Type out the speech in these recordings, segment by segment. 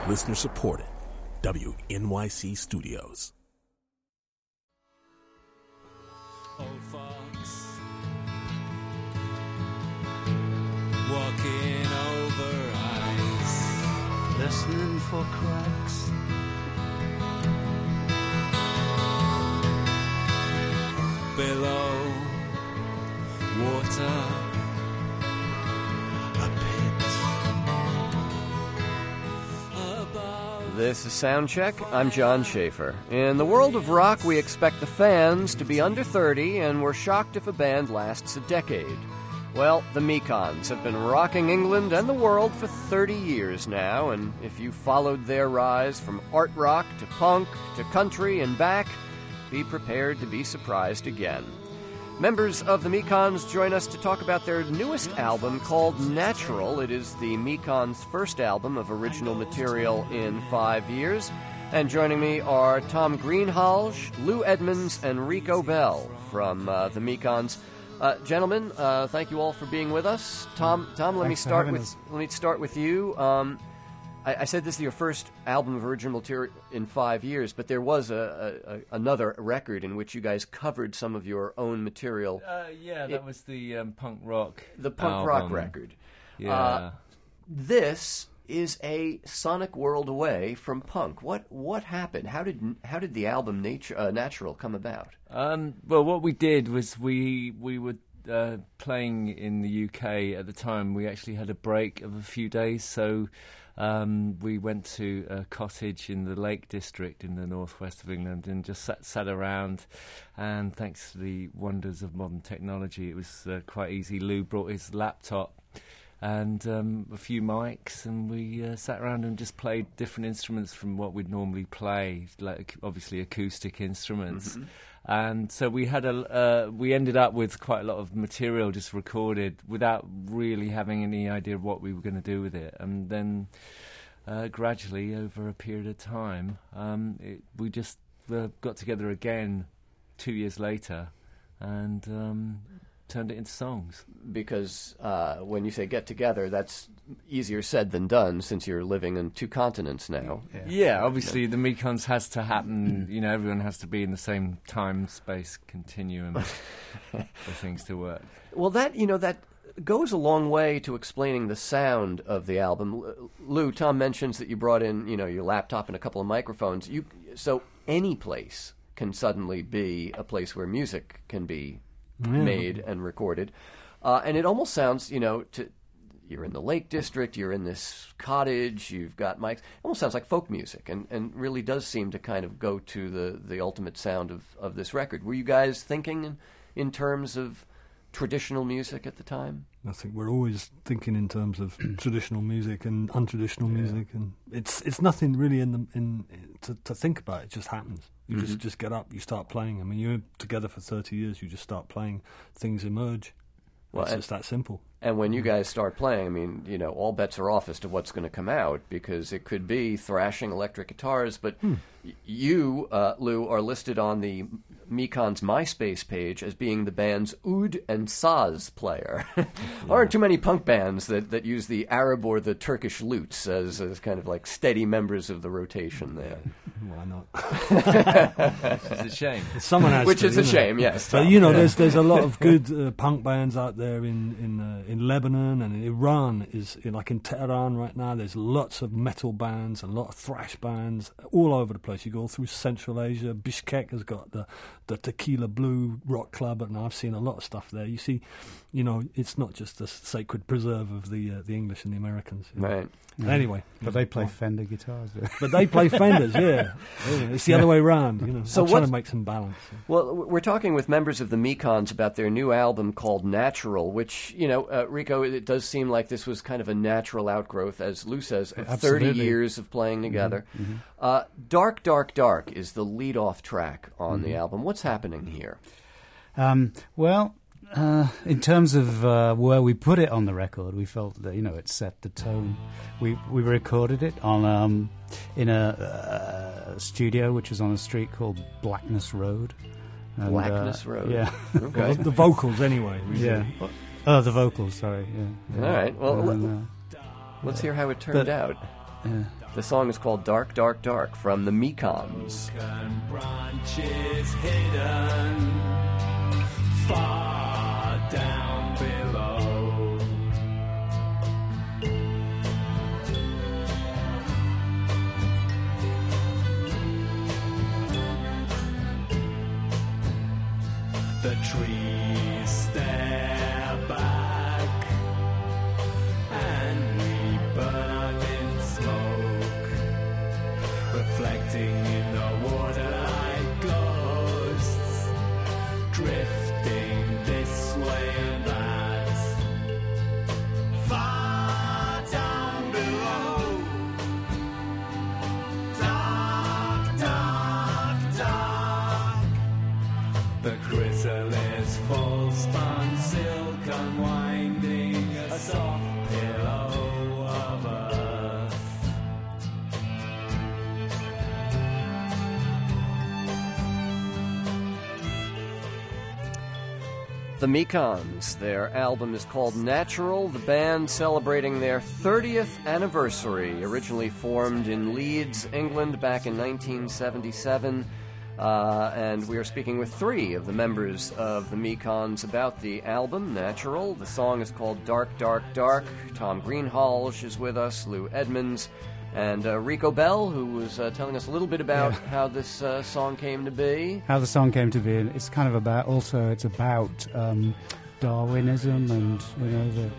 Listener supported. WNYC Studios. Old fox walking over ice, listening for cracks. Below water, a pit. This is Soundcheck. I'm John Schaefer. In the world of rock, we expect the fans to be under 30, and we're shocked if a band lasts a decade. Well, the Mekons have been rocking England and the world for 30 years now, and if you followed their rise from art rock to punk to country and back, be prepared to be surprised again. Members of the Mekons join us to talk about their newest album called Natural. It is the Mekons' first album of original material in 5 years. And joining me are Tom Greenhalgh, Lou Edmonds, and Rico Bell from the Mekons. Gentlemen, thank you all for being with us. Tom, let me start with you. I said this is your first album of original material in 5 years, but there was another record in which you guys covered some of your own material. That was the punk rock. The punk rock record. Yeah. This is a sonic world away from punk. What happened? How did the album Natural come about? Well, what we did was we were playing in the UK at the time. We actually had a break of a few days, so we went to a cottage in the Lake District in the northwest of England and just sat around, and thanks to the wonders of modern technology, it was quite easy. Lou brought his laptop and a few mics, and we sat around and just played different instruments from what we'd normally play, like obviously acoustic instruments. Mm-hmm. And so we had we ended up with quite a lot of material just recorded without really having any idea of what we were going to do with it. And then gradually, over a period of time, we just got together again 2 years later and turned it into songs. Because when you say get together, that's easier said than done, since you're living in two continents now. Yeah, obviously the Mekons has to happen. Everyone has to be in the same time-space continuum for things to work. Well, that goes a long way to explaining the sound of the album. Lou, Tom mentions that you brought in, your laptop and a couple of microphones. So any place can suddenly be a place where music can be made and recorded. And it almost sounds, you're in the Lake District, you're in this cottage, you've got mics. It almost sounds like folk music, and really does seem to kind of go to the ultimate sound of this record. Were you guys thinking in terms of traditional music at the time? I think we're always thinking in terms of traditional music and untraditional music, and it's nothing really to think about. It just happens. You just get up, you start playing. I mean, you're together for 30 years, you just start playing, things emerge. Well, it's just that simple. And when you guys start playing, I mean, all bets are off as to what's going to come out, because it could be thrashing electric guitars, but you, Lou, are listed on the Mekons MySpace page as being the band's oud and saz player. Aren't too many punk bands that use the Arab or the Turkish lutes as kind of like steady members of the rotation there. Why not? It's a shame. Someone has Which to, is a shame, yes. But there's a lot of good punk bands out there in Lebanon and in Iran. Like in Tehran right now, there's lots of metal bands and a lot of thrash bands all over the place. You go through Central Asia. Bishkek has got the Tequila Blue Rock Club, and I've seen a lot of stuff there. You see, it's not just the sacred preserve of the English and the Americans. Right. Anyway, but they play Fender guitars. But they play Fenders, yeah. It's the other way around. So I'm trying to make some balance. Well, we're talking with members of the Mekons about their new album called Natural, which, Rico, it does seem like this was kind of a natural outgrowth, as Lou says, of 30 years of playing together. Mm-hmm. Dark, Dark, Dark is the lead-off track on the album. What's happening here? In terms of where we put it on the record, we felt that it set the tone. We recorded it on in a studio which is on a street called Blackness Road. And, Blackness Road. Yeah. Okay. The vocals, anyway. Yeah. Oh, the vocals. Sorry. Yeah. All right. Well, let's hear how it turned out. The song is called Dark, Dark, Dark from the Mekons. Broken branches hidden far down below. The trees stare back and we burn up in smoke, reflecting in the water like ghosts, drifting this way and that. Far down below, dark, dark, dark. The chrysalis full spun silk unwinding, a soft pillow of earth. The Mekons. Their album is called Natural, the band celebrating their 30th anniversary, originally formed in Leeds, England back in 1977. And we are speaking with three of the members of the Mekons about the album, Natural. The song is called Dark, Dark, Dark. Tom Greenhalgh is with us, Lou Edmonds, and Rico Bell, who was telling us a little bit about how this song came to be. How the song came to be, and it's kind of about, also it's about Darwinism and, you know, the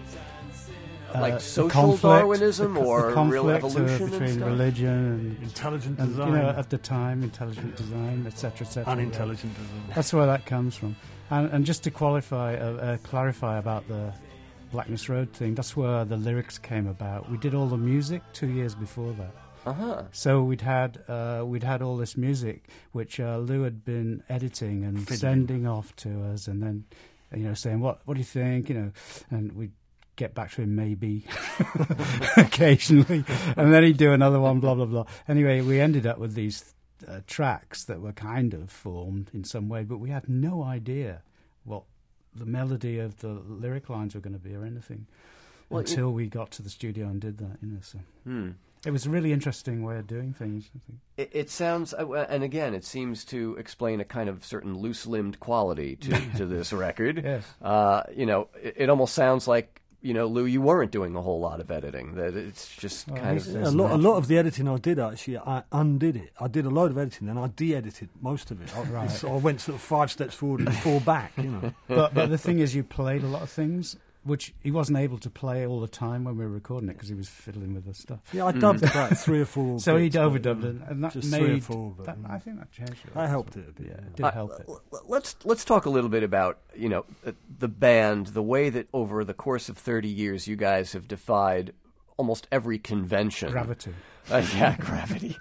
like social conflict, Darwinism the or conflict real evolution and between stuff? religion and Intelligent and, design. you know, at the time, intelligent design, etc., etc. Unintelligent design. That's where that comes from. And just to clarify about the Blackness Road thing, that's where the lyrics came about. We did all the music 2 years before that. Uh-huh. So we'd had all this music which Lou had been editing and sending off to us, and then, you know, saying what do you think, you know, and we'd get back to him maybe occasionally, and then he'd do another one, blah blah blah. Anyway, we ended up with these tracks that were kind of formed in some way, but we had no idea what the melody of the lyric lines were going to be or anything until we got to the studio and did that, you know. So it was a really interesting way of doing things, I think. It sounds, and again, it seems to explain a kind of certain loose-limbed quality to this record. Yes. You know, it almost sounds like, you know, Lou, you weren't doing a whole lot of editing. That it's just kind of A lot of the editing I did, actually, I undid it. I did a load of editing, and I de-edited most of it. So I went sort of 5 steps forward and 4 back, you know. But the thing is, you played a lot of things which he wasn't able to play all the time when we were recording it because he was fiddling with the stuff. Yeah, I dubbed about 3 or 4. So bits, he overdubbed it, and that just made 3 or 4. But, I think that changed it. I helped it a bit. Yeah, it did help it. Let's talk a little bit about, you know, the band, the way that over the course of 30 years you guys have defied almost every convention. Gravity. Yeah, gravity.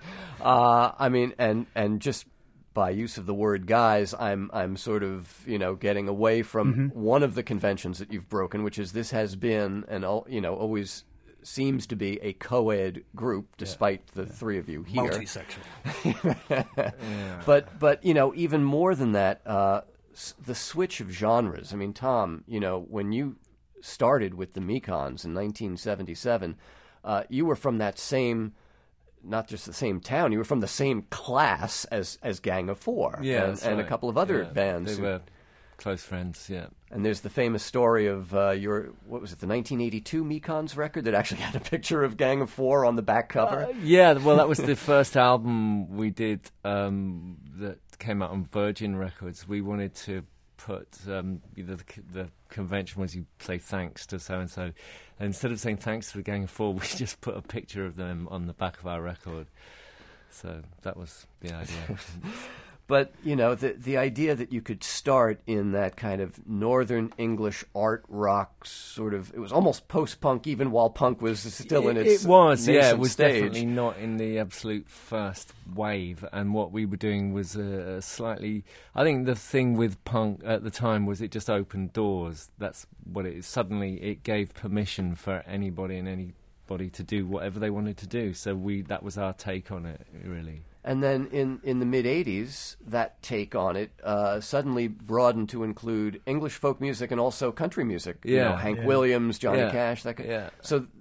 I mean, and just by use of the word guys, I'm sort of, you know, getting away from one of the conventions that you've broken, which is this has been and, you know, always seems to be a co-ed group, despite the three of you here. Multisexual. But you know, even more than that, the switch of genres. I mean, Tom, you know, when you started with the Mekons in 1977, you were from that same, not just the same town, you were from the same class as Gang of Four, and a couple of other bands. They were close friends, yeah. And there's the famous story of your, what was it, the 1982 Mekons record that actually had a picture of Gang of Four on the back cover? Yeah, well, that was the first album we did that came out on Virgin Records. We wanted to put, the convention was you say thanks to so-and-so. And instead of saying thanks to the Gang of Four, we just put a picture of them on the back of our record. So that was the idea. But, you know, the idea that you could start in that kind of northern English art rock sort of, it was almost post-punk even while punk was still in its It was, yeah, it nascent was stage. definitely not in the absolute first wave. And what we were doing was slightly, I think the thing with punk at the time was it just opened doors. That's what it is. Suddenly it gave permission for anybody and anybody to do whatever they wanted to do. So that was our take on it, really. And then in the mid-'80s, that take on it suddenly broadened to include English folk music and also country music. You know, Hank Williams, Johnny Cash, that kind. Yeah. So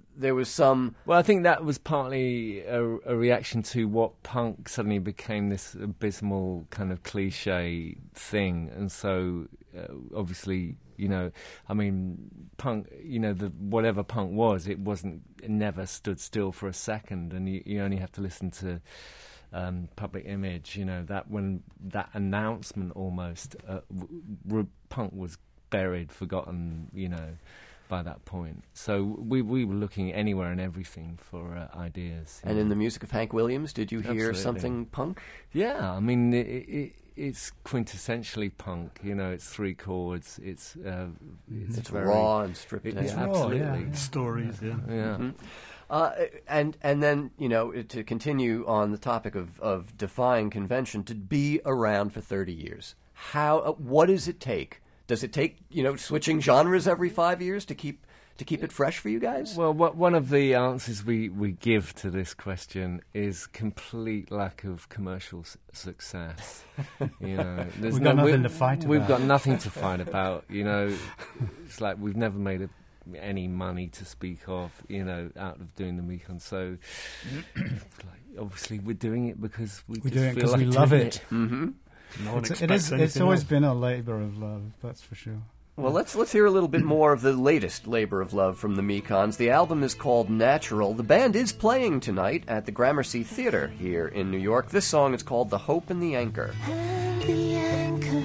there was some... Well, I think that was partly a reaction to what punk suddenly became this abysmal kind of cliche thing. And so, obviously, I mean, punk, whatever punk was, it never stood still for a second. And you only have to listen to Public Image, that when that announcement almost, punk was buried, forgotten, by that point. So we were looking anywhere and everything for ideas. And in the music of Hank Williams, did you hear Absolutely. something punk? Yeah, I mean, it's quintessentially punk. It's 3 chords. It's very raw and stripped down. Yeah, absolutely. yeah. Stories, yeah. Yeah. And then, to continue on the topic of defying convention, to be around for 30 years, what does it take? Does it take, switching genres every 5 years to keep it fresh for you guys? Well, one of the answers we give to this question is complete lack of commercial success. We've got nothing to fight about. We've got nothing to fight about. It's like we've never made any money to speak of, out of doing the Mekons. So, obviously, we're doing it because we feel like we love doing it. Mm-hmm. No one It's expects always else. been a labour of love, that's for sure. Well, let's hear a little bit more of the latest labor of love from the Mekons. The album is called Natural. The band is playing tonight at the Gramercy Theatre here in New York. This song is called The Hope and the Anchor. And the anchor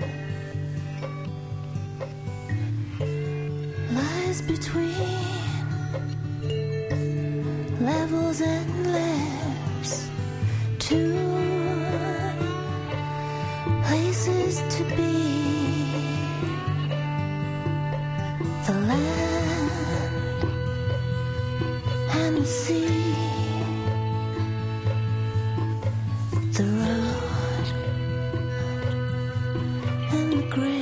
lies between levels and layers, 2 places to be. The land and the sea, the road and the grave.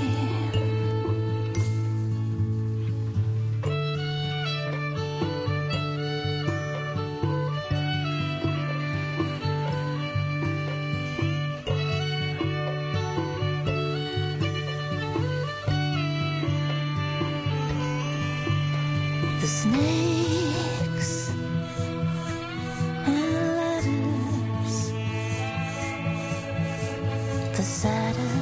The snakes and ladders, the sadder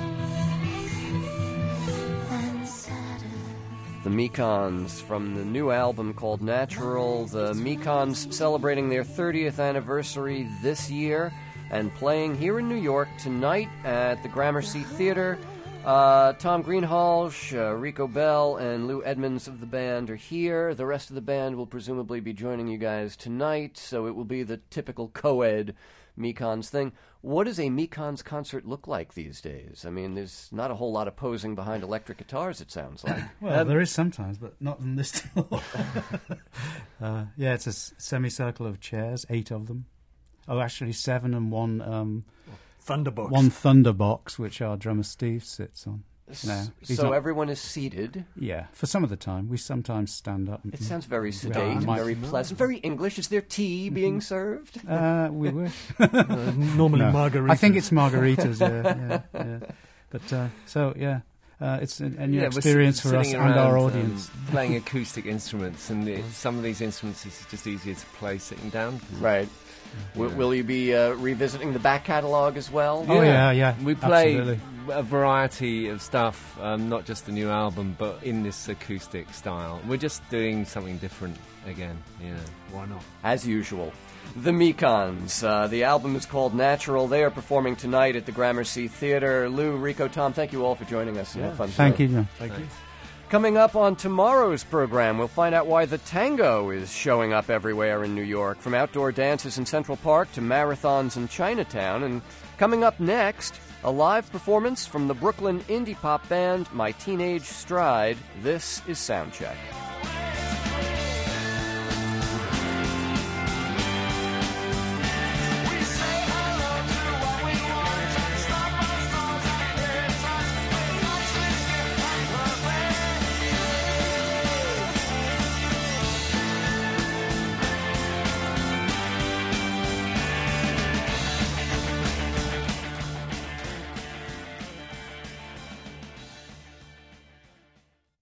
and sadder. The Mekons from the new album called Natural. The Mekons celebrating their 30th anniversary this year and playing here in New York tonight at the Gramercy Theatre. Tom Greenhalgh, Rico Bell, and Lou Edmonds of the band are here. The rest of the band will presumably be joining you guys tonight, so it will be the typical co-ed Mekons thing. What does a Mekons concert look like these days? I mean, there's not a whole lot of posing behind electric guitars, it sounds like. Well, there is sometimes, but not in this tour. Yeah, it's a semicircle of chairs, 8 of them. Oh, actually 7 and one Thunderbox. one Thunderbox, which our drummer Steve sits on. No, he's So not- everyone is seated. Yeah, for some of the time. We sometimes stand up. It sounds very sedate, might- very pleasant, very English. Is there tea being served? We wish. Normally No. margaritas. I think it's margaritas, yeah. But, it's a new we're experience for us sitting and our around, audience. playing acoustic instruments, and some of these instruments is just easier to play sitting down. Right. Will you be revisiting the back catalogue as well? Oh, yeah. We play absolutely. a variety of stuff, not just the new album, but in this acoustic style. We're just doing something different again. Why not? As usual. The Mekons. The album is called Natural. They are performing tonight at the Gramercy Theatre. Lou, Rico, Tom, thank you all for joining us. Yeah. Fun Thank show. you, John. Thank you. Coming up on tomorrow's program, we'll find out why the tango is showing up everywhere in New York, from outdoor dances in Central Park to marathons in Chinatown. And coming up next, a live performance from the Brooklyn indie pop band My Teenage Stride. This is Soundcheck.